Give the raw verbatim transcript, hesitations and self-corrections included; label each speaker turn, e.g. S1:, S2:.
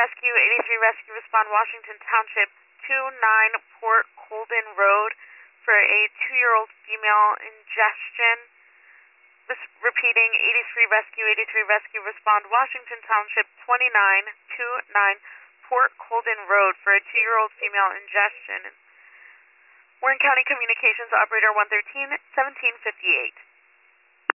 S1: Rescue, eighty-three Rescue, respond Washington Township, two nine Port Colden Road for a two-year-old female ingestion. This, repeating, eighty-three Rescue, eighty-three Rescue, respond Washington Township, twenty-nine twenty-nine Port Colden Road for a two-year-old female ingestion. Warren County Communications Operator one thirteen, seventeen fifty-eight.